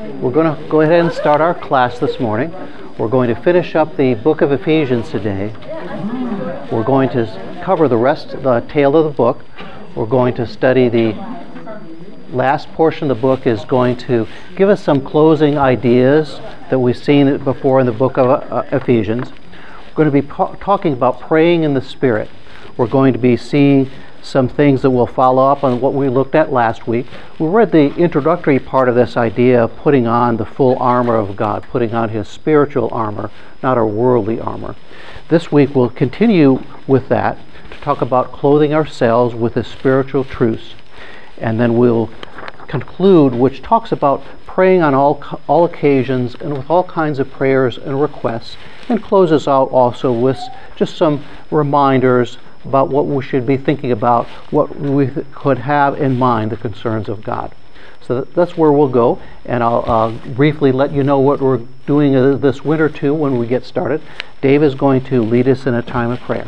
We're going to go ahead and start our class this morning. We're going to finish up the book of Ephesians today. We're going to cover the tail of the book. We're going to study the last portion of the book is going to give us some closing ideas that we've seen before in the book of Ephesians. We're going to be talking about praying in the Spirit. We're going to be seeing some things that will follow up on what we looked at last week. We read the introductory part of this idea of putting on the full armor of God, putting on His spiritual armor, not our worldly armor. This week we'll continue with that to talk about clothing ourselves with His spiritual truths. And then we'll conclude, which talks about praying on all occasions and with all kinds of prayers and requests, and closes out also with just some reminders about what we should be thinking about, what we could have in mind, the concerns of God. So that's where we'll go, and I'll briefly let you know what we're doing this winter too when we get started. Dave is going to lead us in a time of prayer.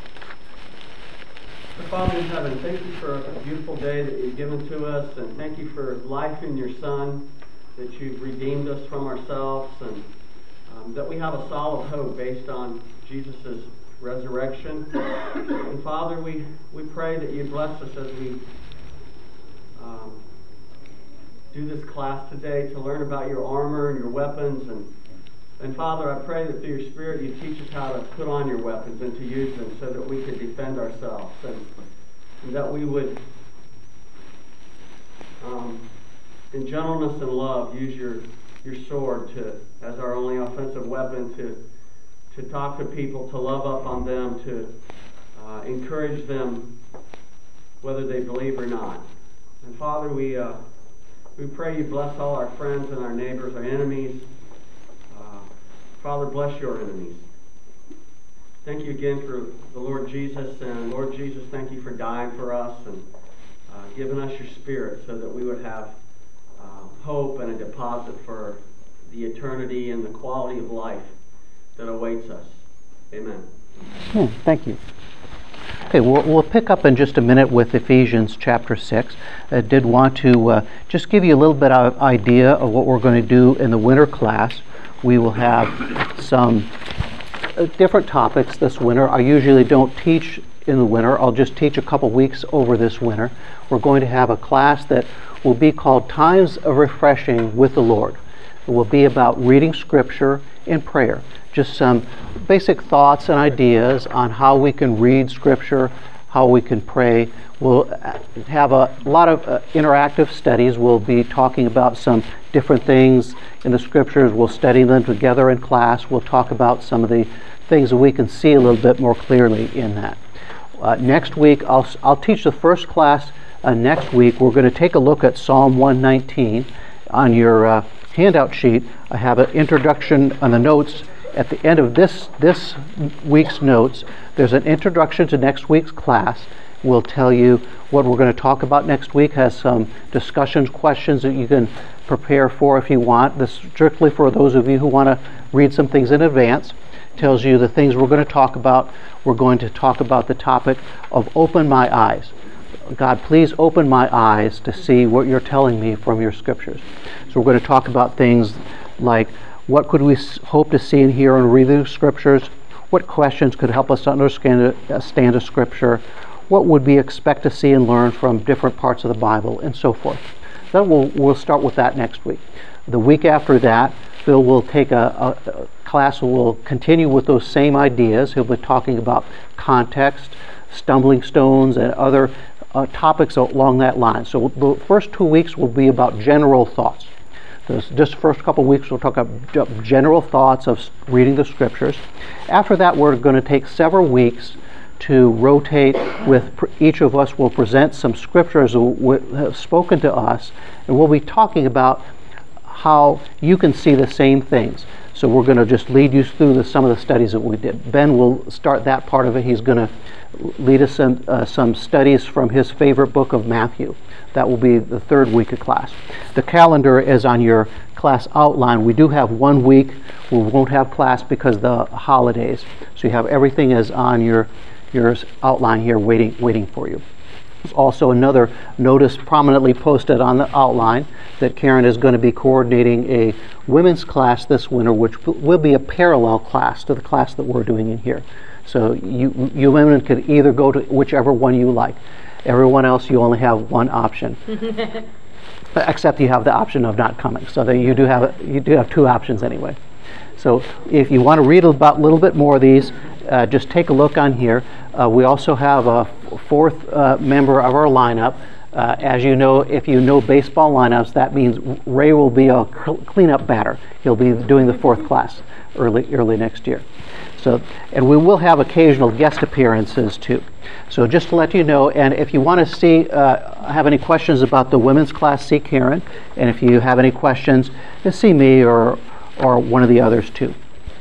Father in heaven, thank you for a beautiful day that you've given to us, and thank you for life in your Son, that you've redeemed us from ourselves, and that we have a solid hope based on Jesus' resurrection. And Father, we pray that you bless us as we do this class today to learn about your armor and your weapons. And Father, I pray that through your Spirit you teach us how to put on your weapons and to use them so that we could defend ourselves, and that we would, in gentleness and love, use your sword as our only offensive weapon to talk to people, to love up on them, to encourage them whether they believe or not. And Father, we pray you bless all our friends and our neighbors, our enemies. Father, bless your enemies. Thank you again for the Lord Jesus. And Lord Jesus, thank you for dying for us and giving us your Spirit so that we would have hope and a deposit for the eternity and the quality of life that awaits us. Amen. Thank you. Okay, we'll pick up in just a minute with Ephesians chapter 6. I did want to just give you a little bit of idea of what we're going to do in the winter class. We will have some different topics this winter. I usually don't teach in the winter. I'll just teach a couple weeks over this winter. We're going to have a class that will be called Times of Refreshing with the Lord. It will be about reading Scripture and prayer. Just some basic thoughts and ideas on how we can read Scripture, how we can pray. We'll have a lot of interactive studies. We'll be talking about some different things in the Scriptures. We'll study them together in class. We'll talk about some of the things that we can see a little bit more clearly in that. Next week, I'll teach the first class next week. We're going to take a look at Psalm 119. On your handout sheet, I have an introduction on the notes. At the end of this week's notes, there's an introduction to next week's class. We'll tell you what we're going to talk about next week. Has some discussions, questions that you can prepare for if you want. This is strictly for those of you who want to read some things in advance. Tells you the things we're going to talk about. We're going to talk about the topic of open my eyes. God, please open my eyes to see what you're telling me from your Scriptures. So we're going to talk about things like what could we hope to see and hear in reading Scriptures, what questions could help us understand a Scripture, what would we expect to see and learn from different parts of the Bible, and so forth. Then we'll start with that next week. The week after that, Bill will take a class that will continue with those same ideas. He'll be talking about context, stumbling stones, and other topics along that line. So the first 2 weeks will be about general thoughts. Just the first couple of weeks we'll talk about general thoughts of reading the Scriptures. After that, we're going to take several weeks to rotate with each of us will present some Scriptures that have spoken to us, and we'll be talking about how you can see the same things. So we're going to just lead you through some of the studies that we did. Ben will start that part of it. He's going to lead us in some studies from his favorite book of Matthew. That will be the third week of class. The calendar is on your class outline. We do have 1 week we won't have class because of the holidays. So you have everything is on your outline here waiting for you. There's also another notice prominently posted on the outline that Karen is going to be coordinating a women's class this winter, which will be a parallel class to the class that we're doing in here. So you women could either go to whichever one you like. Everyone else, you only have one option. Except you have the option of not coming. So that you do have two options anyway. So if you want to read about a little bit more of these, just take a look on here. We also have a fourth member of our lineup. As you know, if you know baseball lineups, that means Ray will be a cleanup batter. He'll be doing the fourth class early next year. So, and we will have occasional guest appearances too. So just to let you know, and if you want to see, have any questions about the women's class, see Karen. And if you have any questions, just see me or one of the others too.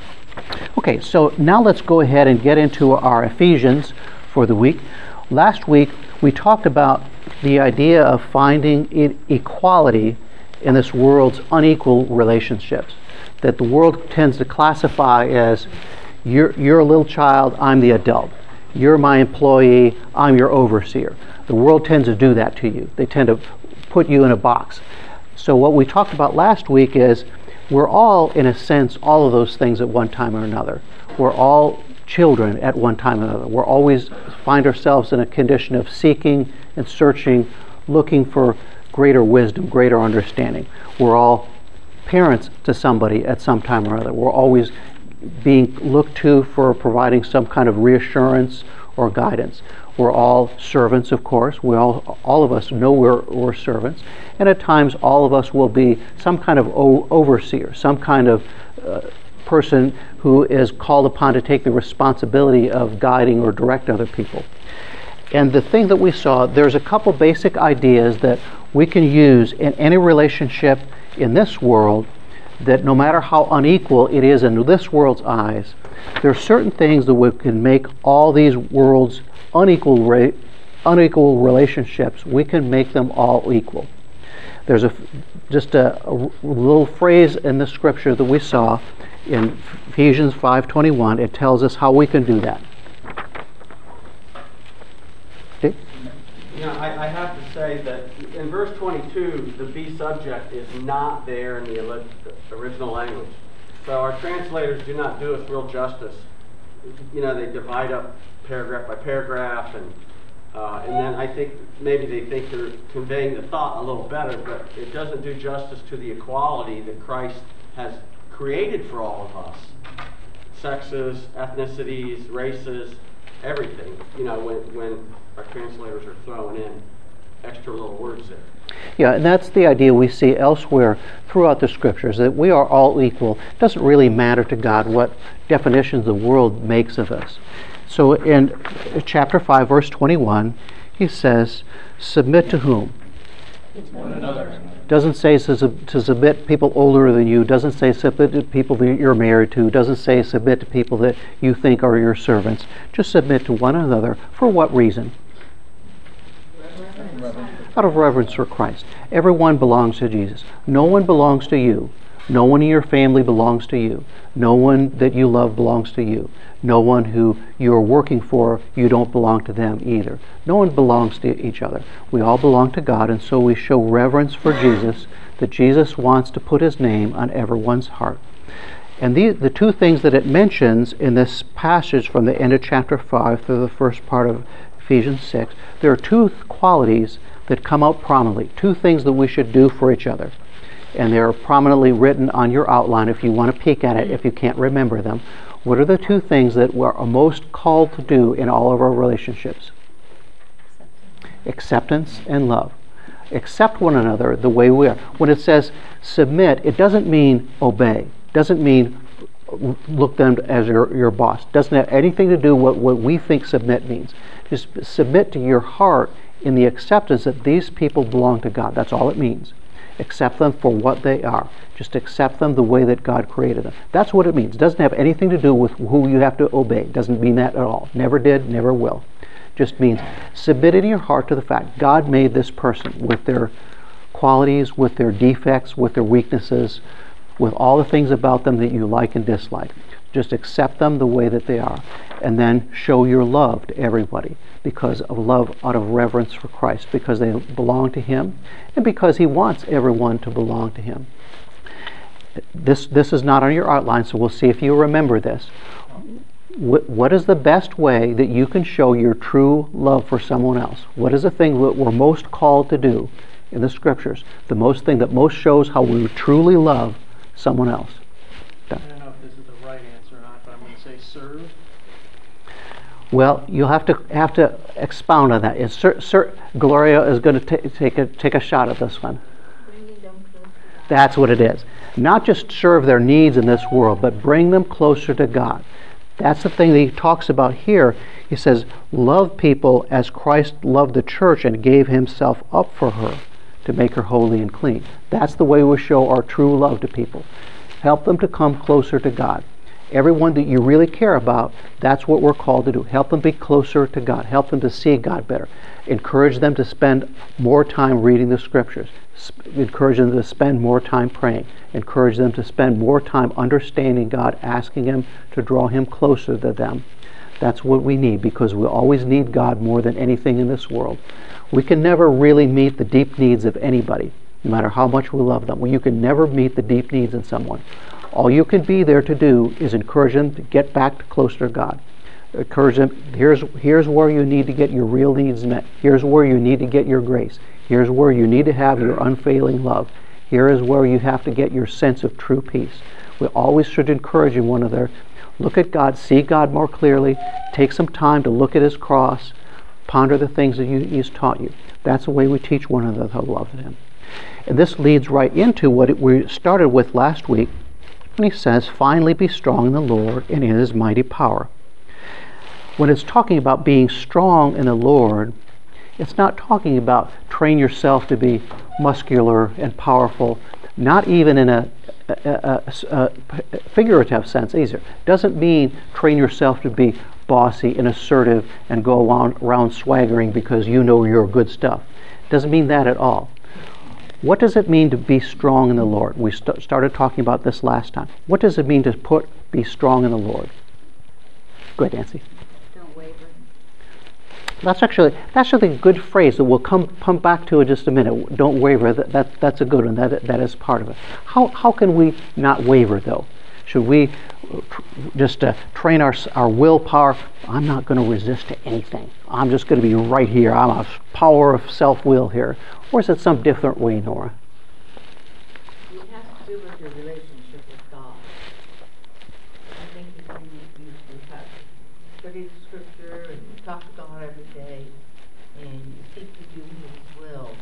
Okay, so now let's go ahead and get into our Ephesians for the week. Last week we talked about the idea of finding equality in this world's unequal relationships. That the world tends to classify as you're a little child, I'm the adult. You're my employee, I'm your overseer. The world tends to do that to you. They tend to put you in a box. So what we talked about last week is we're all, in a sense, all of those things at one time or another. We're all children at one time or another. We're always find ourselves in a condition of seeking and searching, looking for greater wisdom, greater understanding. We're all parents to somebody at some time or other. We're always being looked to for providing some kind of reassurance or guidance. We're all servants, of course. We all of us know we're servants. And at times, all of us will be some kind of overseer, some kind of person who is called upon to take the responsibility of guiding or direct other people. And the thing that we saw, there's a couple basic ideas that we can use in any relationship in this world, that no matter how unequal it is in this world's eyes, there are certain things that we can make all these world's unequal relationships, we can make them all equal. There's just a little phrase in the scripture that we saw in Ephesians 5:21. It tells us how we can do that. Okay? You know, I have to say that in verse 22, the be subject is not there in the original language. So our translators do not do us real justice. You know, they divide up paragraph by paragraph, and then I think maybe they think they're conveying the thought a little better, but it doesn't do justice to the equality that Christ has created for all of us. Sexes, ethnicities, races, everything. You know, when our translators are throwing in extra little words there. Yeah, and that's the idea we see elsewhere throughout the scriptures, that we are all equal. It doesn't really matter to God what definitions the world makes of us. So in chapter 5, verse 21, he says, submit to whom? One another. Doesn't say to submit people older than you, doesn't say submit to people that you're married to, doesn't say submit to people that you think are your servants. Just submit to one another. For what reason? Out of reverence for Christ. Everyone belongs to Jesus. No one belongs to you. No one in your family belongs to you. No one that you love belongs to you. No one who you're working for, you don't belong to them either. No one belongs to each other. We all belong to God, and so we show reverence for Jesus, that Jesus wants to put his name on everyone's heart. And the two things that it mentions in this passage from the end of chapter 5 through the first part of Ephesians 6, there are two qualities that come out prominently, two things that we should do for each other. And they're prominently written on your outline if you want to peek at it, if you can't remember them. What are the two things that we're most called to do in all of our relationships? Acceptance and love. Accept one another the way we are. When it says submit, it doesn't mean obey. It doesn't mean look them as your boss. It doesn't have anything to do with what we think submit means. Just submit to your heart in the acceptance that these people belong to God. That's all it means. Accept them for what they are. Just accept them the way that God created them. That's what it means. It doesn't have anything to do with who you have to obey. It doesn't mean that at all. Never did, never will. Just means submit in your heart to the fact God made this person with their qualities, with their defects, with their weaknesses, with all the things about them that you like and dislike. Just accept them the way that they are. And then show your love to everybody because of love out of reverence for Christ, because they belong to Him, and because He wants everyone to belong to Him. This is not on your outline, so we'll see if you remember this. What is the best way that you can show your true love for someone else? What is the thing that we're most called to do in the Scriptures? The most thing that most shows how we truly love someone else. I don't know if this is the right answer or not, but I'm going to say serve. Well, you'll have to expound on that. Gloria is going to take a shot at this one. That's what it is. Not just serve their needs in this world, but bring them closer to God. That's the thing that he talks about here. He says, love people as Christ loved the church and gave Himself up for her to make her holy and clean. That's the way we show our true love to people. Help them to come closer to God. Everyone that you really care about, that's what we're called to do. Help them be closer to God. Help them to see God better. Encourage them to spend more time reading the Scriptures. Encourage them to spend more time praying. Encourage them to spend more time understanding God, asking Him to draw Him closer to them. That's what we need, because we always need God more than anything in this world. We can never really meet the deep needs of anybody, no matter how much we love them. Well, you can never meet the deep needs in someone. All you can be there to do is encourage them to get back closer to God. Encourage them, here's where you need to get your real needs met. Here's where you need to get your grace. Here's where you need to have your unfailing love. Here is where you have to get your sense of true peace. We always should encourage one another. Look at God, see God more clearly, take some time to look at His cross, ponder the things that He's taught you. That's the way we teach one another how to love Him. And this leads right into what we started with last week, when he says, finally be strong in the Lord and in His mighty power. When it's talking about being strong in the Lord, it's not talking about train yourself to be muscular and powerful, not even in a figurative sense either. It doesn't mean train yourself to be bossy and assertive and go around swaggering because you know you're good stuff. It doesn't mean that at all. What does it mean to be strong in the Lord? We started talking about this last time. What does it mean to be strong in the Lord? Go ahead, Nancy. Don't waver. That's actually a good phrase that we'll come back to in just a minute. Don't waver. That's a good one. That is part of it. How can we not waver though? Should we just train our willpower? I'm not going to resist to anything. I'm just going to be right here. I'm a power of self-will here. Or is it some different way, Nora? It has to do with your relationship with God. I think if you have studied Scripture and you talk to God every day and you seek to do His will,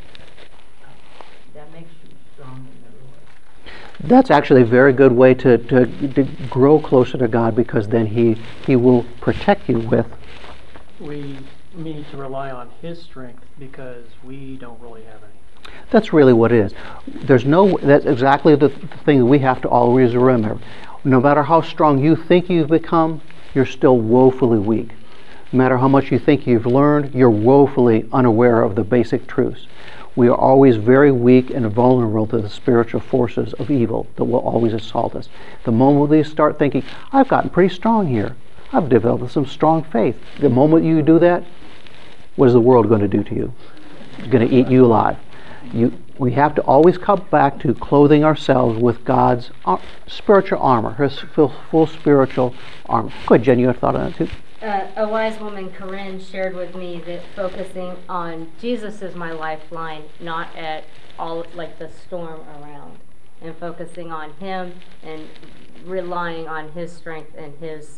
that makes you strong in the Lord. That's actually a very good way to grow closer to God, because then He will protect you with. We need to rely on His strength because we don't really have any. That's really what it is. That's exactly the thing that we have to always remember. No matter how strong you think you've become, you're still woefully weak. No matter how much you think you've learned, you're woefully unaware of the basic truths. We are always very weak and vulnerable to the spiritual forces of evil that will always assault us. The moment we start thinking, I've gotten pretty strong here, I've developed some strong faith, the moment you do that, what is the world going to do to you? It's going to eat you alive. We have to always come back to clothing ourselves with God's spiritual armor, His full spiritual armor. Go ahead, Jen, you have a thought on that too? A wise woman, Corinne, shared with me that focusing on Jesus is my lifeline, not at all like the storm around, and focusing on Him and relying on His strength and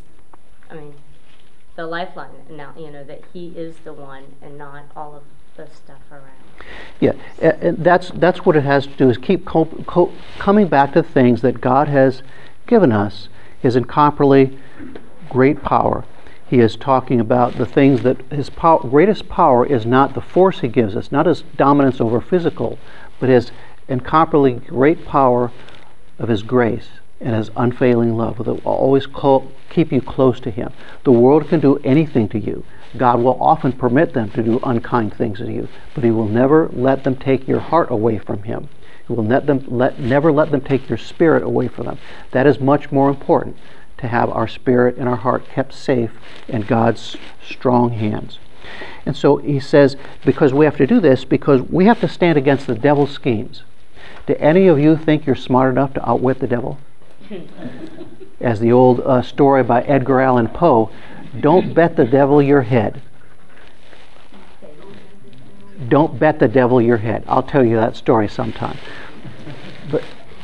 the lifeline. Now, that He is the one and not all of the stuff around. Yeah, and that's what it has to do, is keep coming back to things that God has given us, His incomparably great power. He is talking about the things that His greatest power is not the force He gives us, not His dominance over physical, but His incomparably great power of His grace and His unfailing love that will always keep you close to Him. The world can do anything to you. God will often permit them to do unkind things to you, but He will never let them take your heart away from Him. He will never let them take your spirit away from them. That is much more important. to have our spirit and our heart kept safe in God's strong hands. And so he says, because we have to do this, because we have to stand against the devil's schemes. Do any of you think you're smart enough to outwit the devil? As the old story by Edgar Allan Poe, don't bet the devil your head. Don't bet the devil your head. I'll tell you that story sometime. But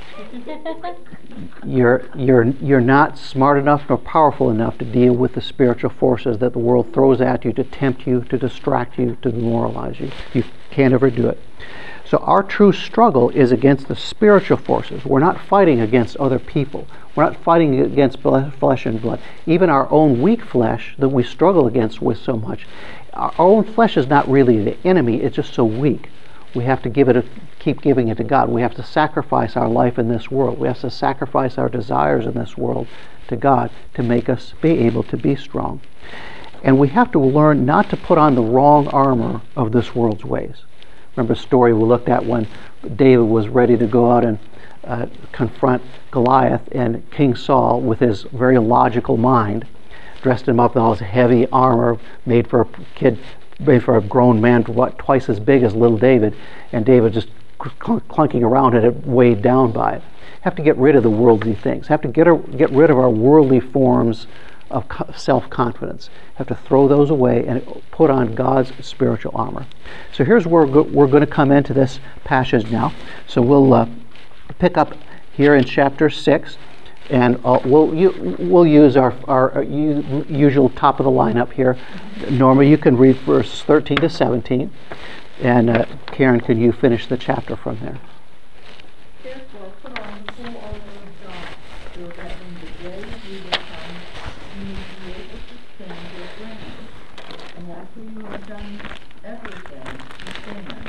you're not smart enough nor powerful enough to deal with the spiritual forces that the world throws at you to tempt you, to distract you, to demoralize you. You can't ever do it. So our true struggle is against the spiritual forces. We're not fighting against other people. We're not fighting against flesh and blood. Even our own weak flesh that we struggle against with so much, our own flesh is not really the enemy. It's just so weak. We have to keep giving it to God. We have to sacrifice our life in this world. We have to sacrifice our desires in this world to God to make us be able to be strong. And we have to learn not to put on the wrong armor of this world's ways. Remember the story we looked at when David was ready to go out and confront Goliath, and King Saul, with his very logical mind, dressed him up in all his heavy armor made for a grown man twice as big as little David, and David just clunking around it, weighed down by it. Have to get rid of the worldly things. Have to get rid of our worldly forms of self-confidence. Have to throw those away and put on God's spiritual armor. So here's where we're going to come into this passage now. So we'll pick up here in chapter 6, and we'll use our usual top of the lineup here. Norma, you can read verses 13 to 17, and Karen, can you finish the chapter from there? Therefore, put on the full armor of God, so that in the day of evil come, you may be able to stand your ground. And after you have done everything, to stand.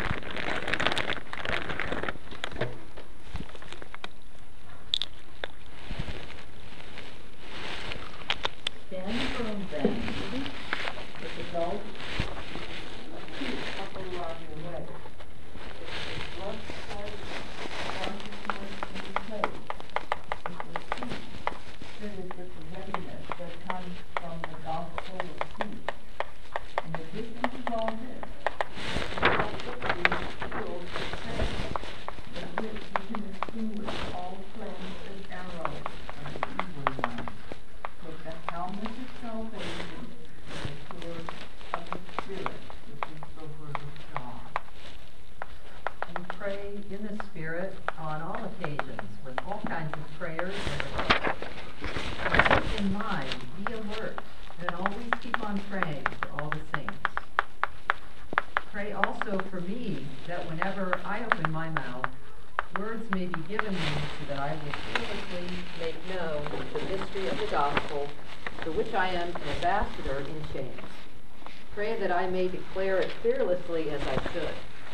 Stand firm then, with the belt of truth buckled around your waist, with the blood-spotted consciousness in your place, with your feet fitted with the readiness that comes from the gospel of peace. In addition to all this, you have put these shields of faith, with which you can extinguish all flames and arrows of the evil one. Take the helmet of salvation and the sword of the Spirit, which is the word of God. And pray in the Spirit on all occasions with all kinds of prayers and requests. And keep in mind, be alert, and always keep on praying for all the saints. Pray also for me, that whenever I open my mouth, words may be given me, so that I will fearlessly make known the mystery of the gospel, for which I am an ambassador in chains. Pray that I may declare it fearlessly as I should.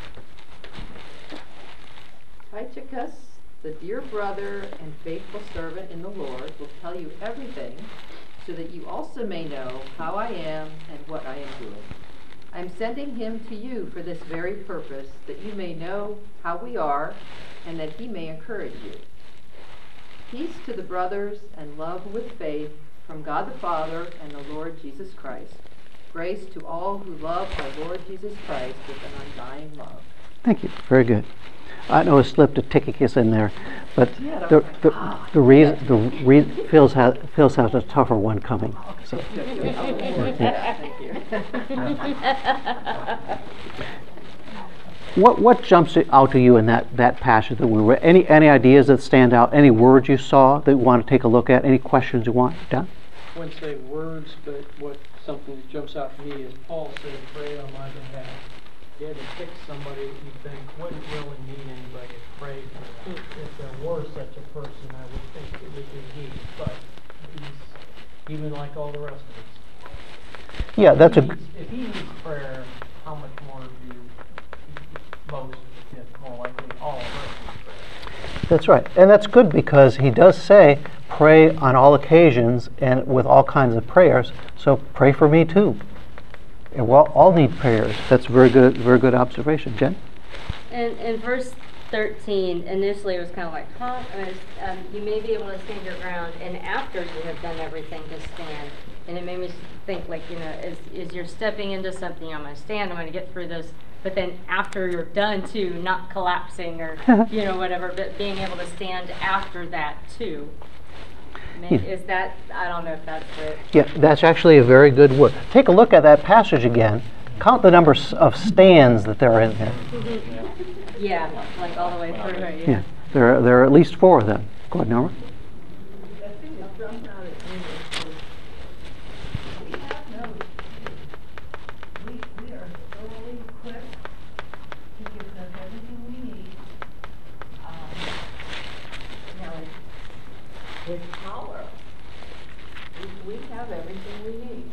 Tychicus, the dear brother and faithful servant in the Lord, will tell you everything, so that you also may know how I am and what I am doing. I am sending him to you for this very purpose, that you may know how we are, and that he may encourage you. Peace to the brothers, and love with faith from God the Father and the Lord Jesus Christ. Grace to all who love our Lord Jesus Christ with an undying love. Thank you. Very good. I know it slipped a Tychicus in there, but Yeah, the reason Phil's has a tougher one coming. So. Thank you. What jumps out to you in that passage that we read? Any ideas that stand out? Any words you saw that you want to take a look at? Any questions you want? Dan? I wouldn't say words, but something that jumps out to me is Paul said, pray on my behalf. You had to pick somebody that you think wouldn't really mean anybody to pray for them. If there were such a person, I would think it would be he, but he's even like all the rest of us. Yeah, that's If he needs prayer, how much more do most, more likely all of us need prayer? That's right, and that's good because he does say, pray on all occasions and with all kinds of prayers. So pray for me too. And we'll all need prayers. That's a very good observation, Jen. In verse 13, initially it was kind of like, huh? You may be able to stand your ground, and after you have done everything to stand. And it made me think, like, as you're stepping into something, I'm going to stand, I'm going to get through this. But then after you're done, too, not collapsing or, whatever, but being able to stand after that, too. Is that, I don't know if that's it. Yeah, that's actually a very good word. Take a look at that passage again. Count the number of stands that there are in there. Yeah, like all the way through it, Yeah, there are at least 4 of them. Go ahead, Norma. The thing that jumps out at me is we have noticed we are thoroughly equipped to give them everything we need. Now, it's power. We have everything we need.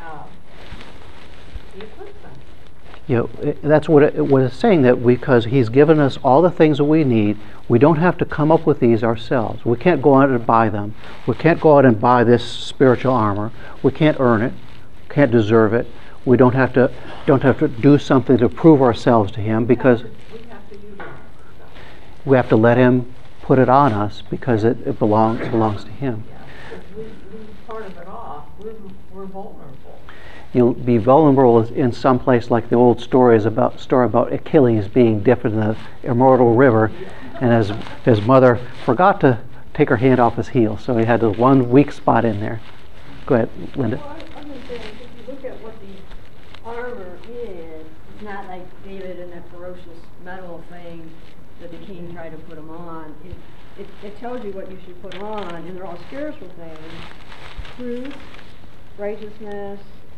He equips us. That's what it's saying, that because He's given us all the things that we need, we don't have to come up with these ourselves. We can't go out and buy them. We can't go out and buy this spiritual armor. We can't earn it. Can't deserve it. We don't have to do something to prove ourselves to Him, because We have to utilize stuff. we have to let Him put it on us, because it belongs to Him. If we leave part of it off, we're vulnerable. You'll be vulnerable in some place, like the old story about Achilles being dipped in the immortal river, and his mother forgot to take her hand off his heel, so he had the one weak spot in there. Go ahead, Linda. Well, I'm just saying, if you look at what the armor is, it's not like David and that ferocious metal thing that the king tried to put him on. It tells you what you should put on, and they're all spiritual things. Truth, righteousness,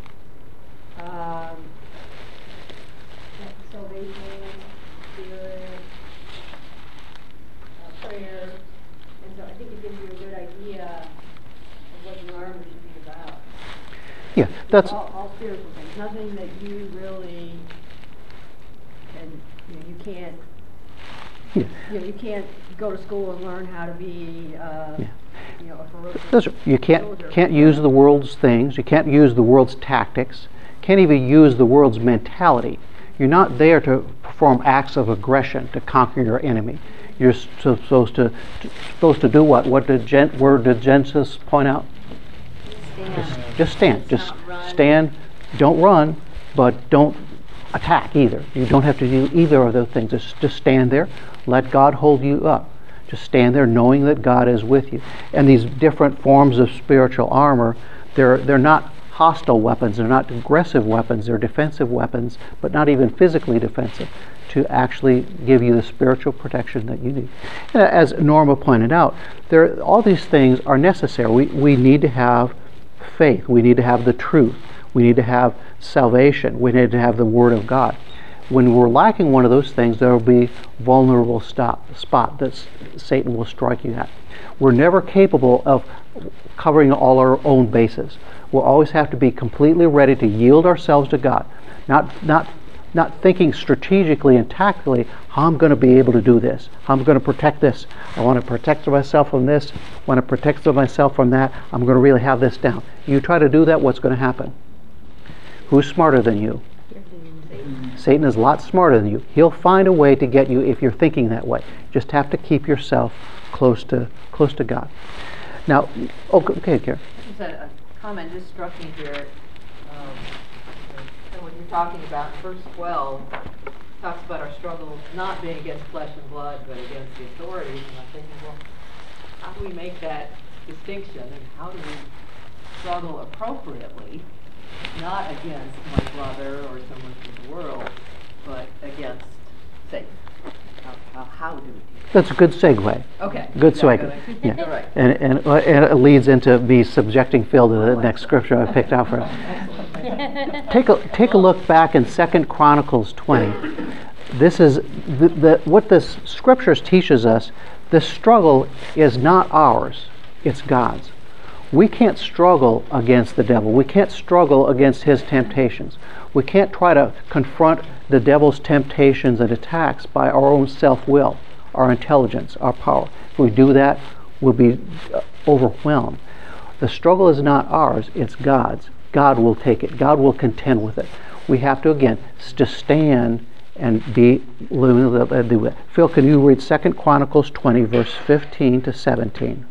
salvation, spirit, prayer. And so I think it gives you a good idea of what the armor should be about. Yeah, that's all spiritual things. Nothing that you really can, you can't. Yeah. You can't go to school and learn how to be, a ferocious you soldier. can't use the world's things. You can't use the world's tactics. Can't even use the world's mentality. You're not there to perform acts of aggression to conquer your enemy. You're supposed to do what? What did Genesis point out? Just stand. Just stand. Don't run, but don't attack either. You don't have to do either of those things. Just stand there. Let God hold you up. Just stand there knowing that God is with you. And these different forms of spiritual armor, they're not hostile weapons, they're not aggressive weapons, they're defensive weapons, but not even physically defensive, to actually give you the spiritual protection that you need. And as Norma pointed out, all these things are necessary. We need to have faith, we need to have the truth, we need to have salvation, we need to have the Word of God. When we're lacking one of those things, there will be vulnerable spot that Satan will strike you at. We're never capable of covering all our own bases. We'll always have to be completely ready to yield ourselves to God, not thinking strategically and tactically how I'm going to be able to do this, how I'm going to protect this. I want to protect myself from this, I want to protect myself from that. I'm going to really have this down. You try to do that, what's going to happen? Who's smarter than you? Satan is a lot smarter than you. He'll find a way to get you if you're thinking that way. Just have to keep yourself close to God. Now, okay, Karen. Just a comment just struck me here. When you're talking about verse 12, talks about our struggle not being against flesh and blood, but against the authorities. And I'm thinking, well, how do we make that distinction, and how do we struggle appropriately, not against my brother or someone from the world, but against Satan? How do we do that? That's a good segue. Okay. Good segue. Yeah. All right. And it leads into me subjecting Phil to the next scripture I picked out for him. Take a look back in 2 Chronicles 20. This is what this scriptures teaches us. This struggle is not ours, it's God's. We can't struggle against the devil. We can't struggle against his temptations. We can't try to confront the devil's temptations and attacks by our own self-will, our intelligence, our power. If we do that, we'll be overwhelmed. The struggle is not ours, it's God's. God will take it. God will contend with it. We have to, again, just stand and be living. Phil, can you read 2 Chronicles 20, verse 15 to 17?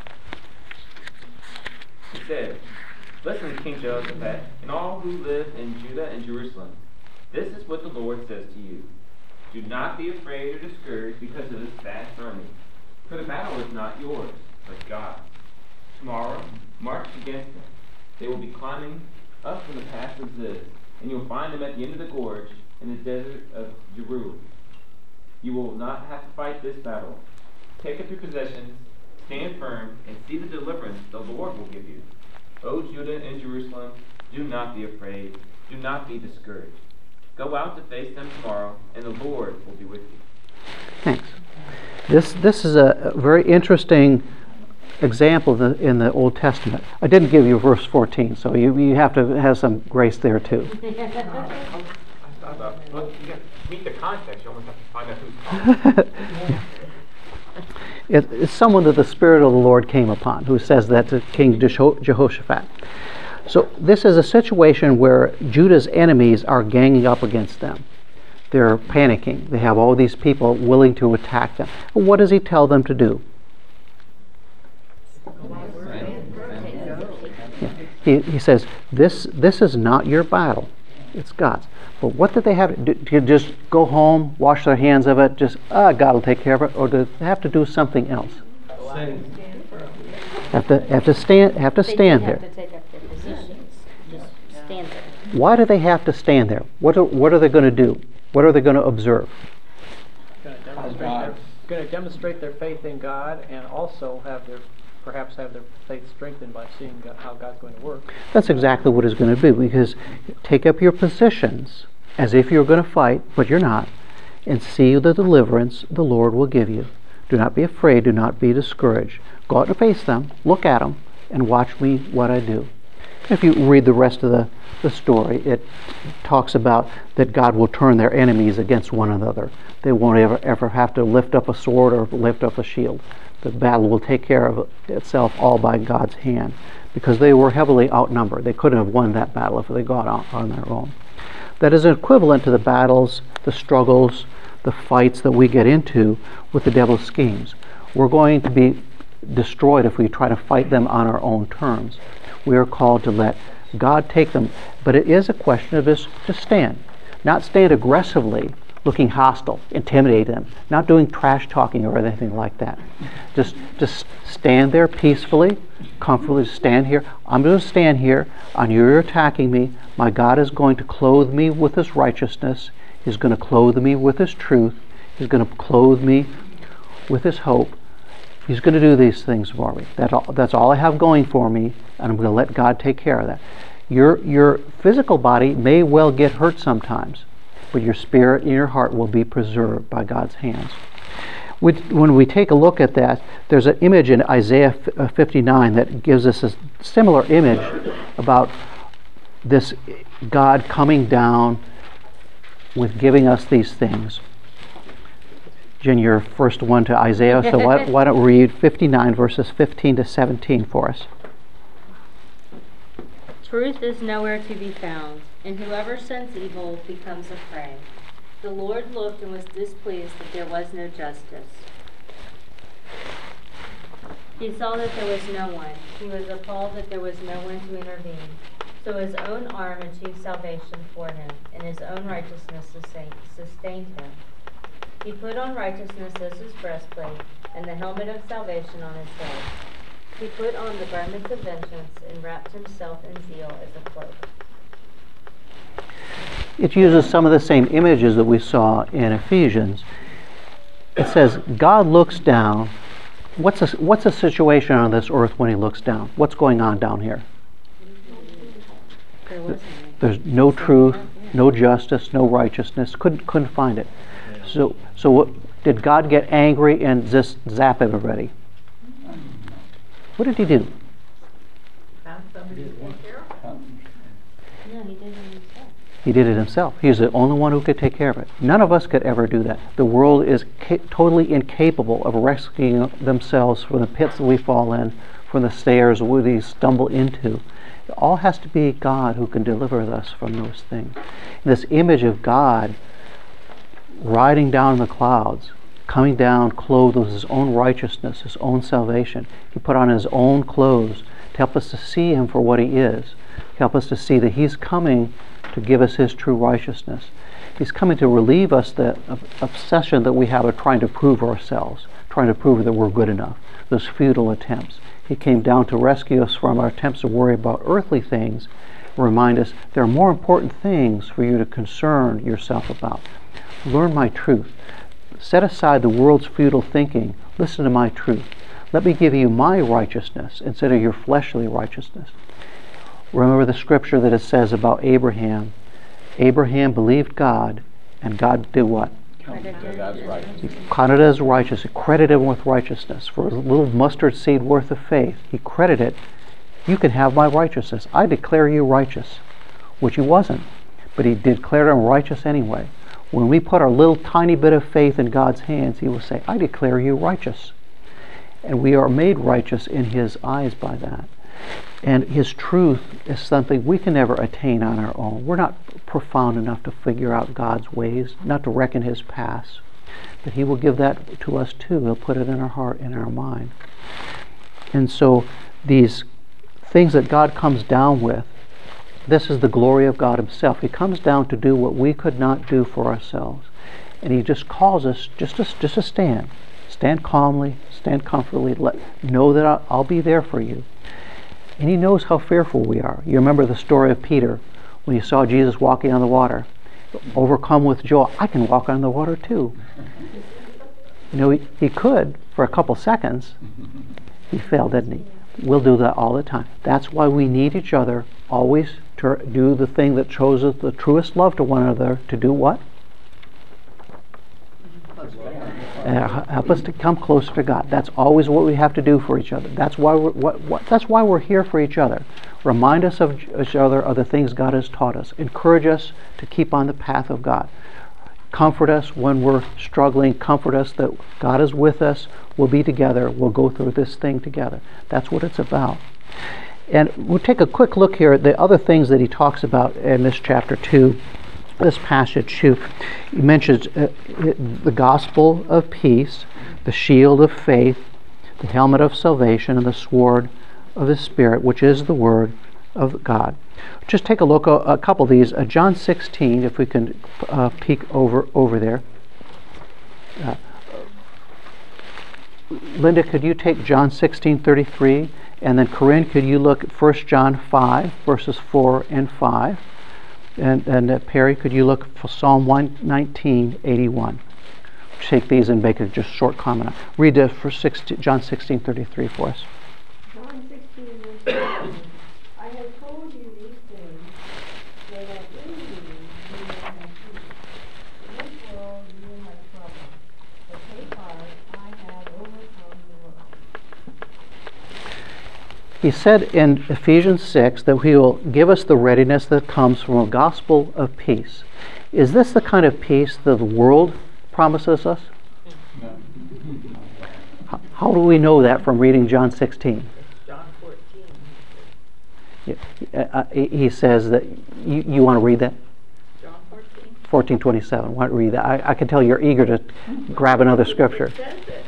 He said, "Listen, King Jehoshaphat, and all who live in Judah and Jerusalem. This is what the Lord says to you. Do not be afraid or discouraged because of this vast army. For the battle is not yours, but God's. Tomorrow, march against them. They will be climbing up from the pass of Ziz, and you'll find them at the end of the gorge in the desert of Jeruel. You will not have to fight this battle. Take up your possessions, stand firm, and see the deliverance the Lord will give you. O Judah and Jerusalem, do not be afraid, do not be discouraged. Go out to face them tomorrow, and the Lord will be with you." Thanks. This is a very interesting example in the Old Testament. I didn't give you verse 14, so you have to have some grace there too. Well, you got to meet the context. You almost have to find out who's talking. It's someone that the Spirit of the Lord came upon, who says that to King Jehoshaphat. So this is a situation where Judah's enemies are ganging up against them. They're panicking. They have all these people willing to attack them. What does he tell them to do? He says, this is not your battle. It's God's. But what did they have to do? To just go home, wash their hands of it, just, God will take care of it? Or do they have to do something else? Have to stand there. Have to take up their positions. Just stand there. Why do they have to stand there? What are they going to do? What are they going to observe? Going to demonstrate their faith in God, and also perhaps have their faith strengthened by seeing how God's going to work. That's exactly what it's going to be, because take up your positions as if you're going to fight, but you're not, and see the deliverance the Lord will give you. Do not be afraid, do not be discouraged. Go out and face them, look at them, and watch me what I do. If you read the rest of the story, it talks about that God will turn their enemies against one another. They won't ever have to lift up a sword or lift up a shield. The battle will take care of itself all by God's hand, because they were heavily outnumbered. They couldn't have won that battle if they got out on their own. That is equivalent to the battles, the struggles, the fights that we get into with the devil's schemes. We're going to be destroyed if we try to fight them on our own terms. We are called to let God take them, but it is a question of just stand. Not stand aggressively, looking hostile, intimidate them, not doing trash talking or anything like that. Just stand there peacefully, comfortably. Stand here. I'm going to stand here. I know you're attacking me. My God is going to clothe me with His righteousness. He's going to clothe me with His truth. He's going to clothe me with His hope. He's going to do these things for me. That's all I have going for me, and I'm going to let God take care of that. Your physical body may well get hurt sometimes, but your spirit and your heart will be preserved by God's hands. When we take a look at that, there's an image in Isaiah 59 that gives us a similar image about this God coming down with giving us these things. Jen, you're first one to Isaiah, so why don't we read 59 verses 15 to 17 for us. Truth is nowhere to be found, and whoever sends evil becomes a prey. The Lord looked and was displeased that there was no justice. He saw that there was no one. He was appalled that there was no one to intervene. So his own arm achieved salvation for him, and his own righteousness sustained him. He put on righteousness as his breastplate, and the helmet of salvation on his head. He put on the garments of vengeance and wrapped himself in zeal as a cloak. It uses some of the same images that we saw in Ephesians. It says, God looks down. What's the situation on this earth when He looks down? What's going on down here? There's no truth, no justice, no righteousness. Couldn't find it. So what, did God get angry and just zap everybody? What did He do? Found somebody to take care of it. No, he did it himself. He did it Himself. He's the only one who could take care of it. None of us could ever do that. The world is totally incapable of rescuing themselves from the pits that we fall in, from the snares we stumble into. It all has to be God who can deliver us from those things. And this image of God riding down in the clouds, coming down clothed with his own righteousness, his own salvation. He put on his own clothes to help us to see him for what he is, to help us to see that he's coming to give us his true righteousness. He's coming to relieve us the obsession that we have of trying to prove ourselves, trying to prove that we're good enough, those futile attempts. He came down to rescue us from our attempts to worry about earthly things, remind us there are more important things for you to concern yourself about. Learn my truth. Set aside the world's futile thinking. Listen to my truth. Let me give you my righteousness instead of your fleshly righteousness. Remember the scripture that it says about Abraham. Abraham believed God, and God did what? He counted it as righteous. He credited him with righteousness. For a little mustard seed worth of faith, he credited, you can have my righteousness. I declare you righteous, which he wasn't. But he declared him righteous anyway. When we put our little tiny bit of faith in God's hands, he will say, I declare you righteous. And we are made righteous in his eyes by that. And his truth is something we can never attain on our own. We're not profound enough to figure out God's ways, not to reckon his past. But he will give that to us too. He'll put it in our heart, in our mind. And so these things that God comes down with, this is the glory of God himself. He comes down to do what we could not do for ourselves. And he just calls us just to stand. Stand calmly, stand comfortably, know that I'll be there for you. And he knows how fearful we are. You remember the story of Peter when he saw Jesus walking on the water. Overcome with joy, I can walk on the water too. You know, he could for a couple seconds. He failed, didn't he? We'll do that all the time. That's why we need each other always to do the thing that shows us the truest love to one another. To do what? Help us to come closer to God. That's always what we have to do for each other. That's why we're here for each other. Remind us of each other of the things God has taught us. Encourage us to keep on the path of God. Comfort us when we're struggling. Comfort us that God is with us. We'll be together. We'll go through this thing together. That's what it's about. And we'll take a quick look here at the other things that he talks about in this chapter 2. This passage too. He mentions the gospel of peace, the shield of faith, the helmet of salvation, and the sword of the Spirit, which is the word of God. Just take a look at a couple of these. John 16, if we can peek over there. Linda, could you take John 16:33, and then Corinne, could you look at 1 John 5, verses 4 and 5? And Perry, could you look for Psalm 119:81? Take these and make a just short comment. Read John 16:33 for us. John 16, verse 7. I have told you these things, so that in me you may have peace. In this world you will have trouble, but take heart, I have overcome the world. He said in Ephesians 6 that he will give us the readiness that comes from a gospel of peace. Is this the kind of peace that the world promises us? No. How do we know that from reading John 16? John 14. He says that, you want to read that? John 14. 14:27. Why don't you read that? I can tell you're eager to grab another scripture. It says it.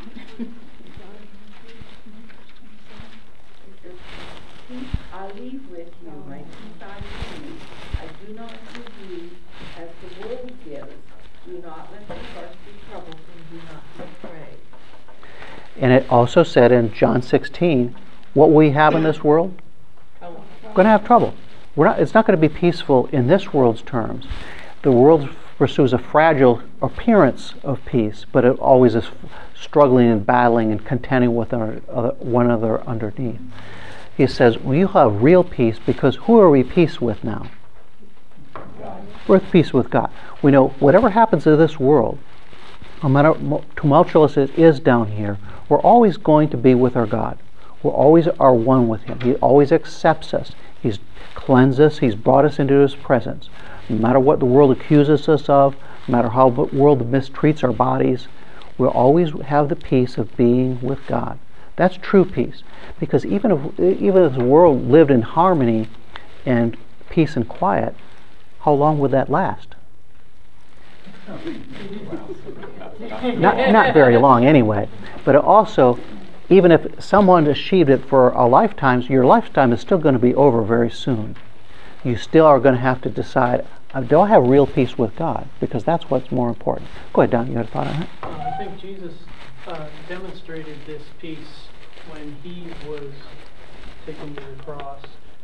I leave with you my peace I give you. I do not give you as the world gives. Do not let your hearts be troubled, and do not be afraid. And it also said in John 16, what we have in this world, we're going to have trouble. It's not going to be peaceful in this world's terms. The world pursues a fragile appearance of peace, but it always is struggling and battling and contending with one another underneath. He says, well, you'll have real peace, because who are we peace with now? God. We're at peace with God. We know whatever happens to this world, no matter tumultuous it is down here, we're always going to be with our God. We always are one with Him. He always accepts us. He's cleansed us. He's brought us into His presence. No matter what the world accuses us of, no matter how the world mistreats our bodies, we'll always have the peace of being with God. That's true peace. Because even if the world lived in harmony and peace and quiet, how long would that last? Not very long anyway. But also, even if someone achieved it for a lifetime, your lifetime is still going to be over very soon. You still are going to have to decide, do I have real peace with God? Because that's what's more important. Go ahead, Don, you had a thought on that? I think Jesus demonstrated this peace when he was taken to the cross,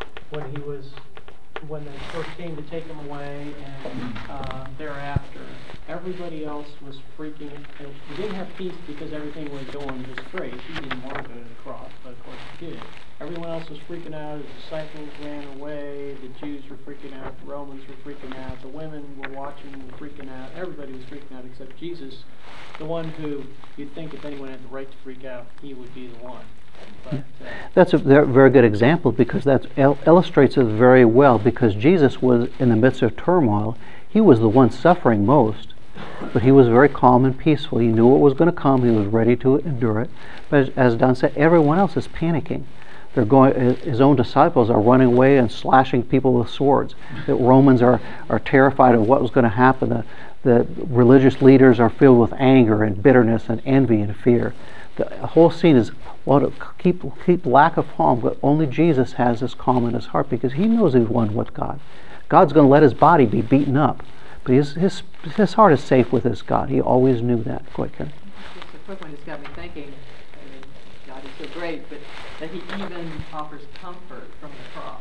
when they first came to take him away, and thereafter, everybody else was freaking out. He didn't have peace because everything was going just great. He didn't want to go to the cross, but of course he did. Everyone else was freaking out. His disciples ran away. The Jews were freaking out. The Romans were freaking out. The women were watching and were freaking out. Everybody was freaking out except Jesus, the one who you'd think if anyone had the right to freak out, he would be the one. But, that's a very good example, because that illustrates it very well, because Jesus was in the midst of turmoil. He was the one suffering most, but he was very calm and peaceful. He knew what was going to come. He was ready to endure it. But as Don said, everyone else is panicking. They're going. His own disciples are running away and slashing people with swords. The Romans are terrified of what was going to happen. The religious leaders are filled with anger and bitterness and envy and fear. The whole scene is, well, to keep lack of calm, but only Jesus has this calm in his heart, because he knows he's one with God. God's going to let his body be beaten up, but his heart is safe with his God. He always knew that. Go ahead, Karen. Just the quick one just got me thinking, God is so great, but that he even offers comfort from the cross.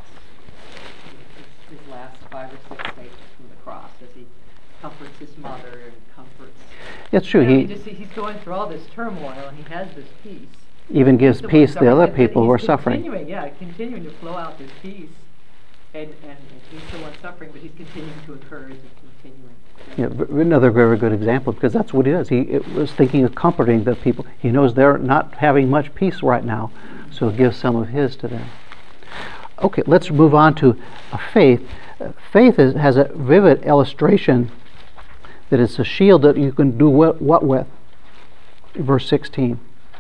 His last 5 or 6 stages from the cross, as he comforts his mother and comforts. It's true. He's going through all this turmoil, and he has this peace. Even gives peace to other people who are suffering. Continuing to flow out this peace, and he's the one suffering, but he's continuing to encourage and continuing. Yeah, another very good example, because that's what he does. He was thinking of comforting the people. He knows they're not having much peace right now, so he gives some of his to them. Okay, let's move on to faith. Faith has a vivid illustration that it's a shield that you can do what with? Verse 16.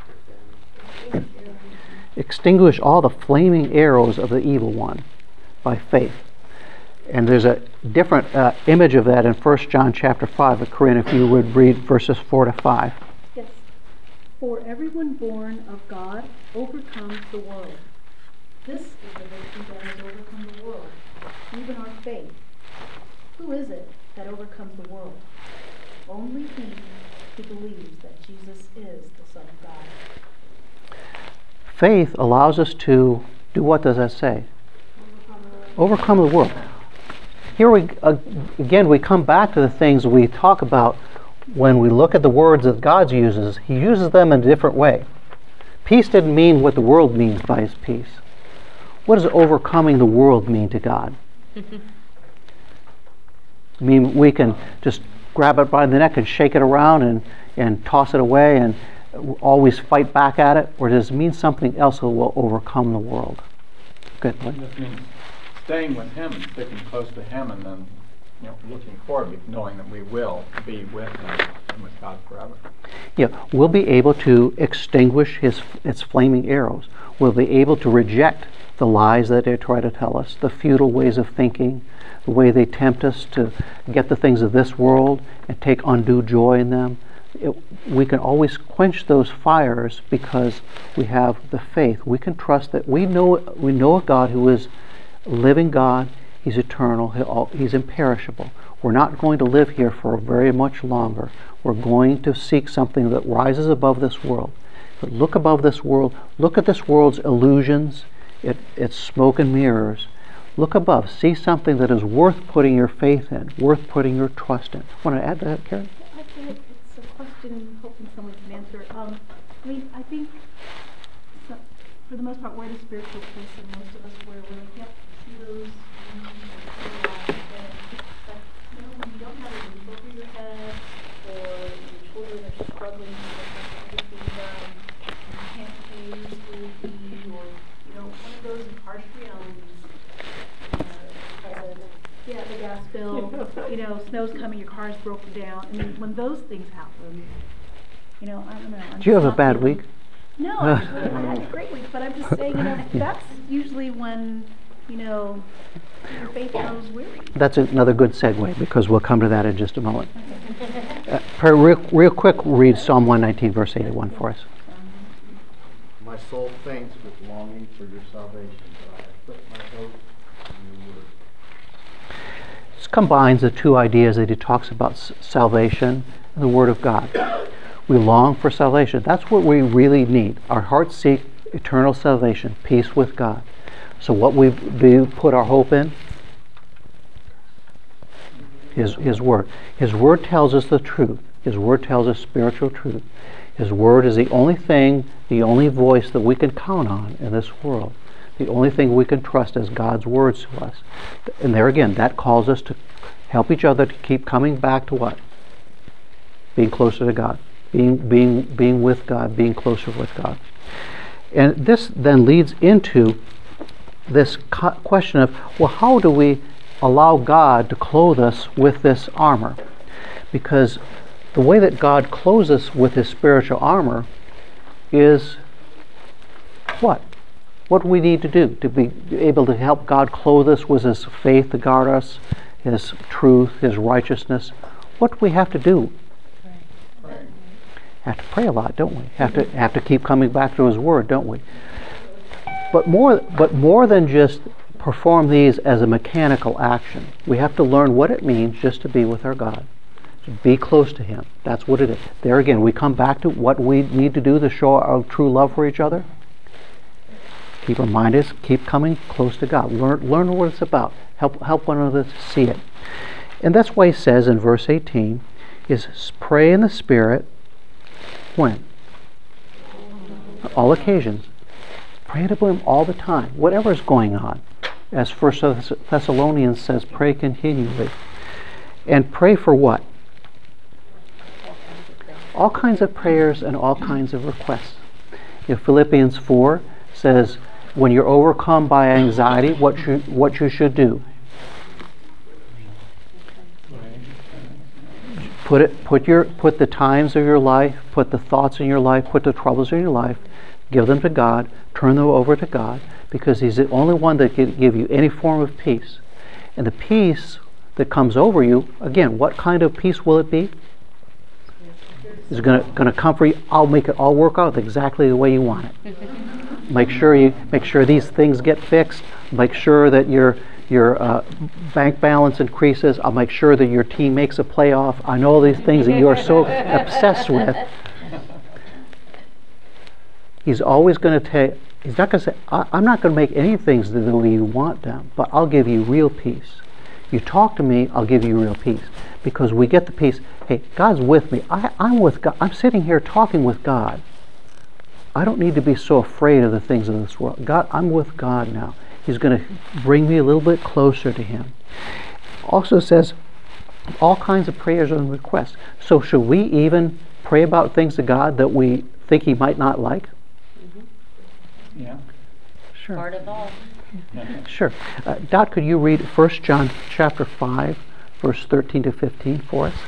Extinguish all the flaming arrows of the evil one by faith. And there's a different image of that in 1 John chapter 5. Corinne, if you would read verses 4 to 5. Yes. For everyone born of God overcomes the world. This is the victory that has overcome the world, even our faith. Who is it that overcomes the world? Only he who believes that Jesus is the Son of God. Faith allows us to do, what does that say? Overcome the world. Here again we come back to the things we talk about when we look at the words that God uses. He uses them in a different way. Peace didn't mean what the world means by his peace. What does overcoming the world mean to God? I mean, we can just grab it by the neck and shake it around and toss it away and always fight back at it? Or does it mean something else that will overcome the world? Good. This means staying with him and sticking close to him, and then looking forward, knowing that we will be with him and with God forever. Yeah, we'll be able to extinguish its flaming arrows. We'll be able to reject the lies that they try to tell us, the futile ways of thinking, the way they tempt us to get the things of this world and take undue joy in them. We can always quench those fires because we have the faith. We can trust that we know a God who is a living God. He's eternal. He's imperishable. We're not going to live here for very much longer. We're going to seek something that rises above this world. But look above this world. Look at this world's illusions, its smoke and mirrors. Look above. See something that is worth putting your faith in, worth putting your trust in. Want to add to that, Karen? I think it's a question, hoping someone can answer. I think for the most part we're in a spiritual place, and most of us we're like, yep, see those when you don't have a roof over your head, or your children are struggling to get everything done, and you can't pay your school fee, or one of those harsh realities. The gas bill, snow's coming, your car's broken down. I mean, when those things happen, I don't know. Do you have a bad week? No, I had a great week, but I'm just saying, that's usually when you know, your faith grows weary. That's another good segue, because we'll come to that in just a moment. Real quick, read Psalm 119, verse 81 for us. My soul faints with longing for your salvation, but I have put my hope in your word. This combines the two ideas that he talks about, salvation and the Word of God. We long for salvation. That's what we really need. Our hearts seek eternal salvation, peace with God. So what we do put our hope in? His Word. His Word tells us the truth. His Word tells us spiritual truth. His Word is the only thing, the only voice that we can count on in this world. The only thing we can trust as God's words to us. And there again, that calls us to help each other to keep coming back to what? Being closer to God. Being with God, being closer with God. And this then leads into this question of, well, how do we allow God to clothe us with this armor? Because the way that God clothes us with His spiritual armor is what? What do we need to do to be able to help God clothe us with His faith to guard us, His truth, His righteousness? What do we have to do? Pray. Have to pray a lot, don't we? Have to keep coming back to His Word, don't we? But more than just perform these as a mechanical action, we have to learn what it means just to be with our God. To be close to Him. That's what it is. There again, we come back to what we need to do to show our true love for each other. Keep reminding us, keep coming close to God. Learn what it's about. Help one another to see it. And that's why he says in verse 18, is pray in the Spirit when? All occasions. Pray to Him all the time, whatever is going on. As 1 Thessalonians says, pray continually. And pray for what? All kinds of prayers and all kinds of requests. Philippians 4 says, when you're overcome by anxiety, what you should do? Put the times of your life, put the thoughts in your life, put the troubles in your life, give them to God, turn them over to God, because He's the only one that can give you any form of peace. And the peace that comes over you, again, what kind of peace will it be? It's going to comfort you. I'll make it all work out exactly the way you want it. Make sure these things get fixed. Make sure that your bank balance increases. I'll make sure that your team makes a playoff. I know all these things that you are so obsessed with. He's always going to tell. He's not going to say, I'm not going to make any things the way you want them, but I'll give you real peace. You talk to me, I'll give you real peace. Because we get the peace. Hey, God's with me. I'm with God. I'm sitting here talking with God. I don't need to be so afraid of the things of this world. God, I'm with God now. He's going to bring me a little bit closer to Him. Also says all kinds of prayers and requests. So should we even pray about things to God that we think He might not like? Yeah. Sure. Part of all. Sure. Dot, could you read 1 John chapter 5, verse 13 to 15 for us?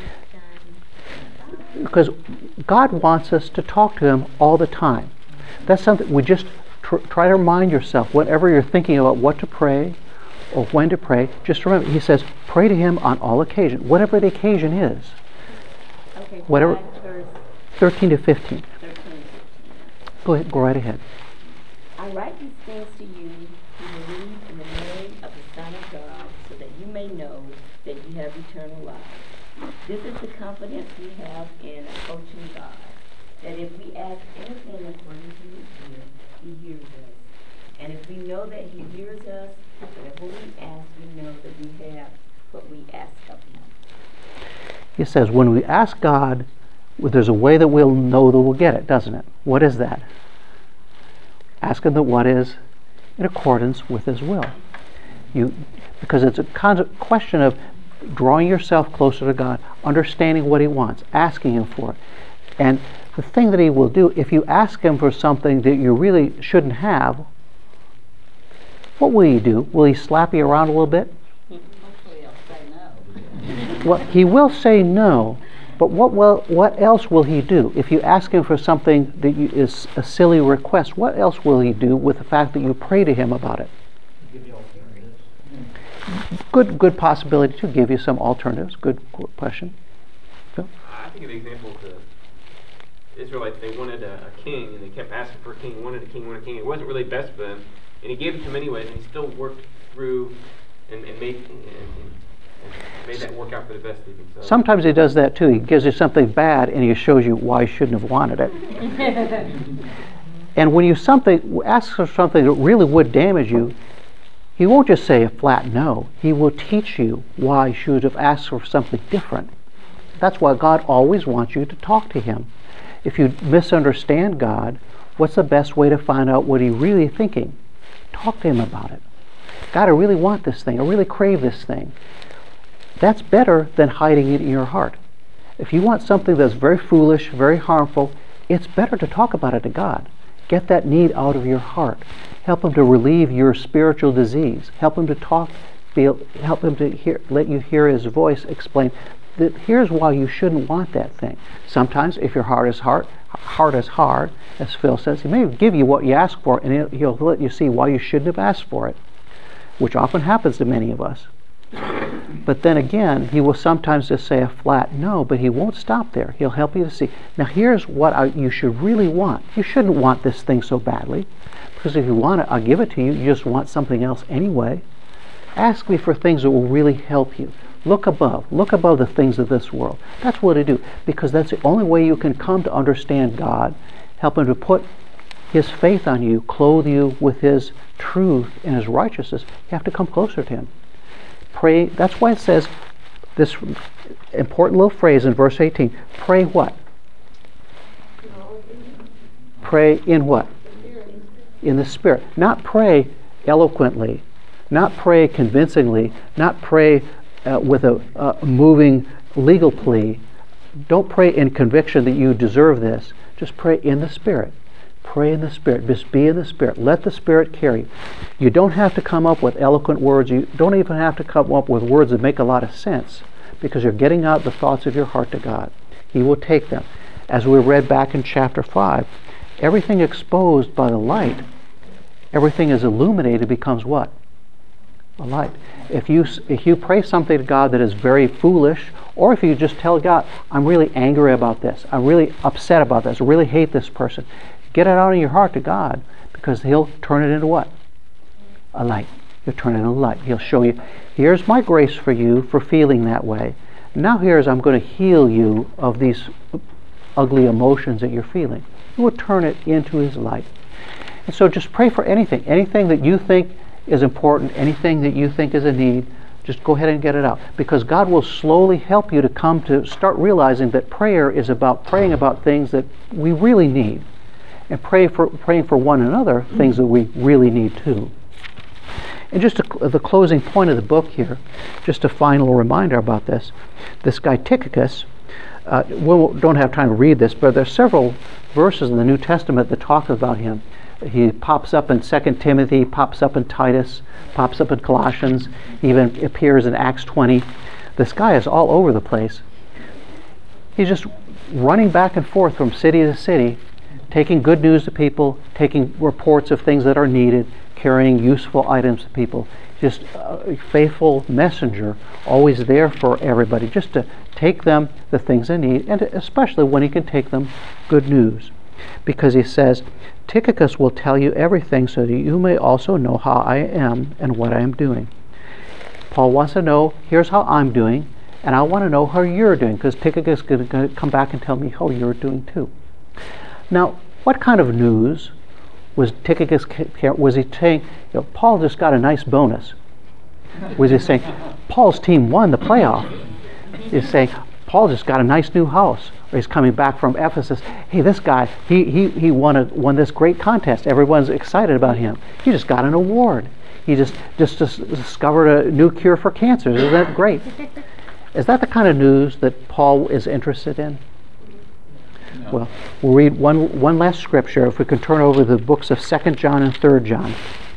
Because God wants us to talk to Him all the time. That's something we just try to remind yourself whenever you're thinking about what to pray or when to pray. Just remember, He says, pray to Him on all occasions, whatever the occasion is. Okay. Whatever. 13 to 15. 13 to 15. Go ahead. Go right ahead. I write these things to you who believe in the name of the Son of God, so that you may know that you have eternal life. This is the confidence we have in approaching God, that if we ask anything according to His will, He hears us. And if we know that He hears us, whatever we ask, we know that we have what we ask of Him. He says when we ask God, there's a way that we'll know that we'll get it, doesn't it? What is that? Ask Him that what is in accordance with His will. Because it's a question of drawing yourself closer to God, understanding what He wants, asking Him for it. And the thing that He will do, if you ask Him for something that you really shouldn't have, what will He do? Will He slap you around a little bit? Hopefully He'll say no. Well, He will say no, but what else will He do? If you ask Him for something that is a silly request, what else will He do with the fact that you pray to Him about it? Give you alternatives. Good possibility to give you some alternatives. Good question. Phil? I think of the example of the Israelites. They wanted a king, and they kept asking for a king, wanted a king, wanted a king. It wasn't really best for them, and he gave it to them anyways, and he still worked through and made that work out for the best even. So. Sometimes he does that too. He gives you something bad, and he shows you why you shouldn't have wanted it. And when you ask for something that really would damage you, he won't just say a flat no. He will teach you why you should have asked for something different. That's why God always wants you to talk to him. If you misunderstand God, what's the best way to find out what he's really thinking? Talk to him about it. God, I really want this thing. I really crave this thing. That's better than hiding it in your heart. If you want something that's very foolish, very harmful, it's better to talk about it to God. Get that need out of your heart. Help him to relieve your spiritual disease. Help him to talk, help him to let you hear his voice explain that here's why you shouldn't want that thing. Sometimes if your heart is hard, as Phil says, he may give you what you ask for, and he'll let you see why you shouldn't have asked for it, which often happens to many of us. But then again, he will sometimes just say a flat no, but he won't stop there. He'll help you to see, now here's what you should really want. You shouldn't want this thing so badly, because if you want it, I'll give it to you. You just want something else anyway. Ask me for things that will really help you. Look above the things of this world. That's what I do, because that's the only way you can come to understand God. Help him to put his faith on you, clothe you with his truth and his righteousness. You have to come closer to him. Pray. That's why it says this important little phrase in verse 18. Pray what? Pray in what? In the Spirit. Not pray eloquently, not pray convincingly, not pray with a moving legal plea. Don't pray in conviction that you deserve this. Just pray in the Spirit. Pray in the Spirit. Just be in the Spirit. Let the Spirit carry you. You don't have to come up with eloquent words. You don't even have to come up with words that make a lot of sense, because you're getting out the thoughts of your heart to God. He will take them. As we read back in chapter 5, everything exposed by the light, everything is illuminated, becomes what? A light. If you pray something to God that is very foolish, or if you just tell God, I'm really angry about this, I'm really upset about this, I really hate this person, get it out of your heart to God, because he'll turn it into what? A light. He'll turn it into light. He'll show you, here's my grace for you for feeling that way. Now I'm going to heal you of these ugly emotions that you're feeling. He will turn it into his light. And so just pray for anything that you think is important, anything that you think is a need, just go ahead and get it out. Because God will slowly help you to come to start realizing that prayer is about praying about things that we really need, and praying for one another things that we really need too. And just the closing point of the book here, just a final reminder about this. This guy Tychicus, we don't have time to read this, but there's several verses in the New Testament that talk about him. He pops up in 2 Timothy, pops up in Titus, pops up in Colossians, even appears in Acts 20. This guy is all over the place. He's just running back and forth from city to city, taking good news to people, taking reports of things that are needed, carrying useful items to people. Just a faithful messenger, always there for everybody, just to take them the things they need, and especially when he can take them good news. Because he says, Tychicus will tell you everything so that you may also know how I am and what I am doing. Paul wants to know, here's how I'm doing, and I want to know how you're doing, because Tychicus is going to come back and tell me how you're doing too. Now, what kind of news was Tychicus, was he saying, Paul just got a nice bonus? Was he saying, Paul's team won the playoff? He's saying, Paul just got a nice new house. Or he's coming back from Ephesus. Hey, this guy, he won this great contest. Everyone's excited about him. He just got an award. He just discovered a new cure for cancer. Isn't that great? Is that the kind of news that Paul is interested in? No. Well, we'll read one last scripture. If we can turn over the books of 2 John and 3 John.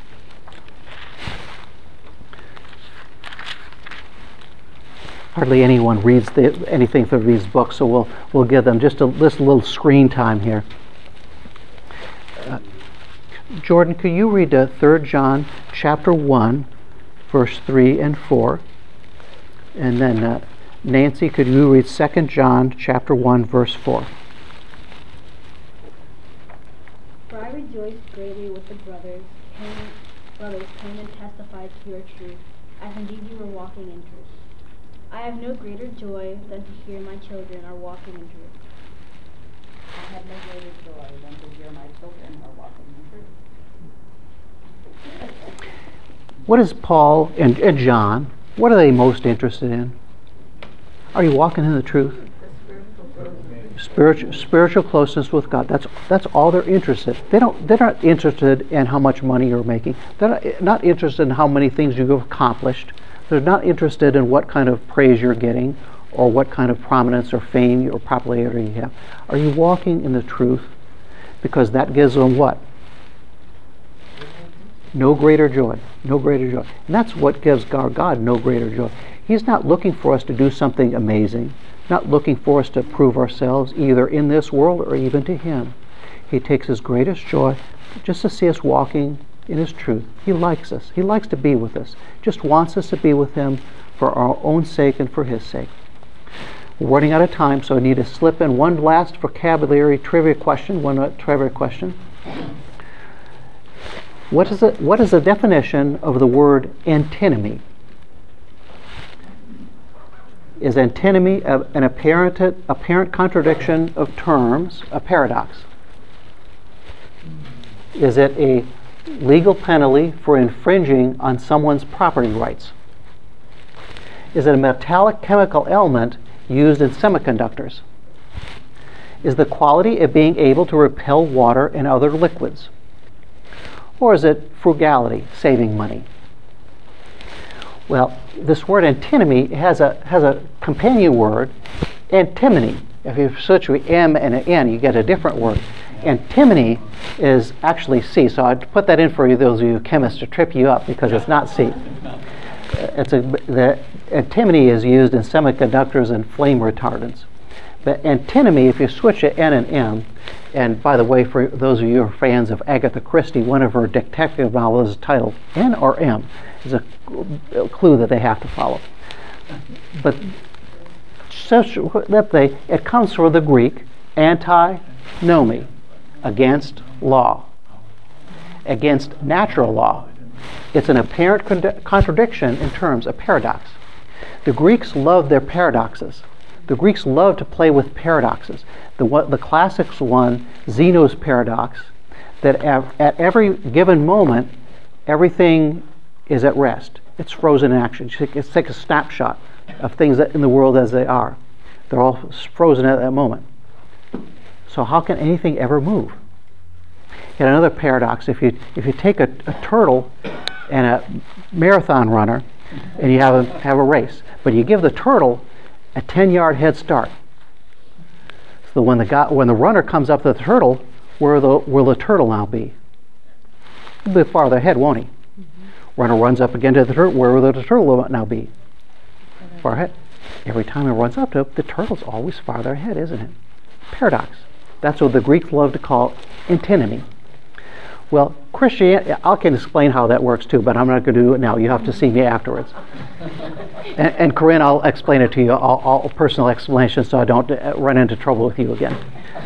Hardly anyone reads anything through these books, so we'll give them just a little screen time here. Jordan, could you read 3 John chapter 1, verse 3 and 4? And then Nancy, could you read 2 John chapter 1, verse 4? For I rejoiced greatly with the brothers came and testified to your truth, as indeed you were walking in truth. I have no greater joy than to hear my children are walking in truth. I have no greater joy than to hear my children are walking in truth. What is Paul and John, what are they most interested in? Are you walking in the truth? Spiritual closeness with God. That's all they're interested. They're not interested in how much money you're making. They're not interested in how many things you've accomplished. They're not interested in what kind of praise you're getting or what kind of prominence or fame or popularity you have. Are you walking in the truth? Because that gives them what? No greater joy. No greater joy. And that's what gives our God no greater joy. He's not looking for us to do something amazing, not looking for us to prove ourselves either in this world or even to Him. He takes His greatest joy just to see us walking in His truth. He likes us. He likes to be with us. Just wants us to be with Him for our own sake and for His sake. We're running out of time, so I need to slip in one last vocabulary trivia question. What is the definition of the word antinomy? Is antinomy an apparent contradiction of terms, a paradox? Is it a legal penalty for infringing on someone's property rights? Is it a metallic chemical element used in semiconductors? Is the quality of being able to repel water and other liquids? Or is it frugality, saving money? Well, this word antinomy has a companion word, antimony. If you switch with M and an N, you get a different word. Antimony is actually C, so I'd put that in for you, those of you chemists, to trip you up, because it's not C. The antimony is used in semiconductors and flame retardants. But antinomy, if you switch to N and M, and by the way, for those of you who are fans of Agatha Christie, one of her detective novels is titled N or M. Is a clue that they have to follow. But it comes from the Greek anti-nomi, against law, against natural law. It's an apparent contradiction in terms, a paradox. The Greeks loved their paradoxes. The Greeks loved to play with paradoxes. The classics one, Zeno's paradox, that at every given moment, everything is at rest. It's frozen in action. It's take a snapshot of things in the world as they are. They're all frozen at that moment. So how can anything ever move? Yet another paradox, if you take a turtle and a marathon runner and you have a race, but you give the turtle a 10-yard head start. So when the runner comes up to the turtle, where will the turtle now be? A bit farther ahead, won't he? Runner runs up again to the turtle, where will the turtle now be? Far ahead. Every time it runs up to it, the turtle's always farther ahead, isn't it? Paradox. That's what the Greeks love to call antinomy. Well, Christianity, I can explain how that works too, but I'm not going to do it now. You have to see me afterwards. And Corinne, I'll explain it to you, all personal explanations, so I don't run into trouble with you again.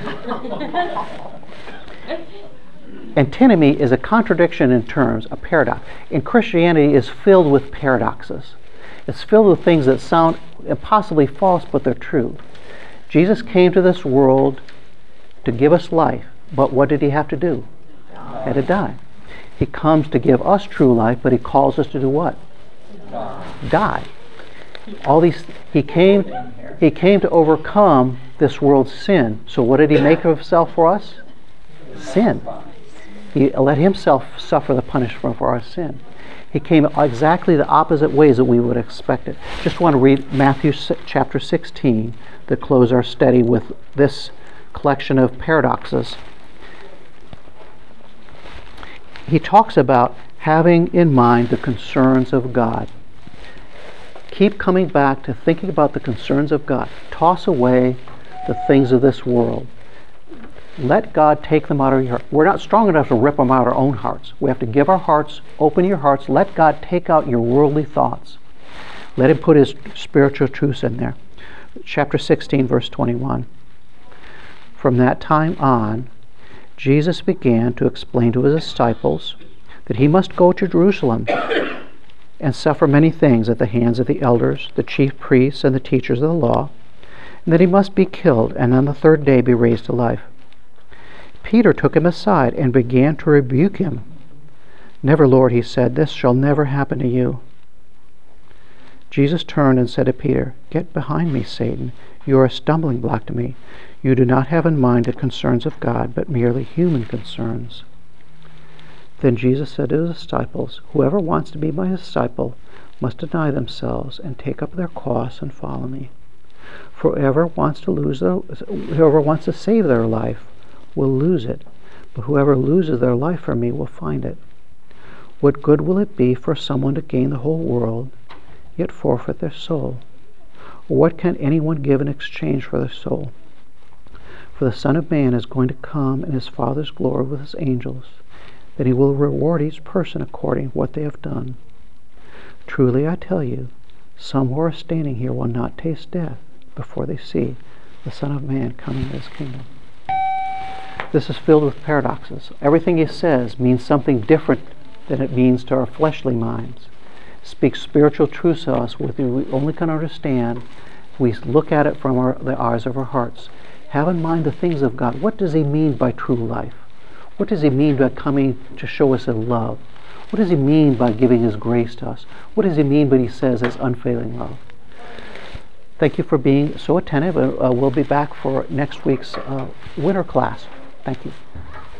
Antinomy is a contradiction in terms, a paradox. And Christianity is filled with paradoxes. It's filled with things that sound impossibly false, but they're true. Jesus came to this world to give us life, but what did He have to do? He had to die. He comes to give us true life, but He calls us to do what? Die. He came to overcome this world's sin. So what did He make of Himself for us? Sin. He let Himself suffer the punishment for our sin. He came exactly the opposite ways that we would expect it. Just want to read Matthew chapter 16 to close our study with this collection of paradoxes. He talks about having in mind the concerns of God. Keep coming back to thinking about the concerns of God. Toss away the things of this world. Let God take them out of your heart. We're not strong enough to rip them out of our own hearts. We have to give our hearts, open your hearts, let God take out your worldly thoughts. Let Him put His spiritual truths in there. Chapter 16, verse 21. From that time on, Jesus began to explain to His disciples that He must go to Jerusalem and suffer many things at the hands of the elders, the chief priests, and the teachers of the law, and that He must be killed and on the third day be raised to life. Peter took Him aside and began to rebuke Him. Never, Lord, he said, this shall never happen to you. Jesus turned and said to Peter, Get behind me, Satan. You are a stumbling block to me. You do not have in mind the concerns of God, but merely human concerns. Then Jesus said to His disciples, Whoever wants to be my disciple must deny themselves and take up their cross and follow me. For whoever wants to save their life will lose it, but whoever loses their life for me will find it. What good will it be for someone to gain the whole world, yet forfeit their soul? Or what can anyone give in exchange for their soul? For the Son of Man is going to come in His Father's glory with His angels, then He will reward each person according to what they have done. Truly I tell you, some who are standing here will not taste death before they see the Son of Man coming in His kingdom. This is filled with paradoxes. Everything He says means something different than it means to our fleshly minds. It speaks spiritual truths to us which we only can understand if we look at it from the eyes of our hearts. Have in mind the things of God. What does He mean by true life? What does He mean by coming to show us His love? What does He mean by giving His grace to us? What does He mean when He says His unfailing love? Thank you for being so attentive. We'll be back for next week's winter class. Thank you.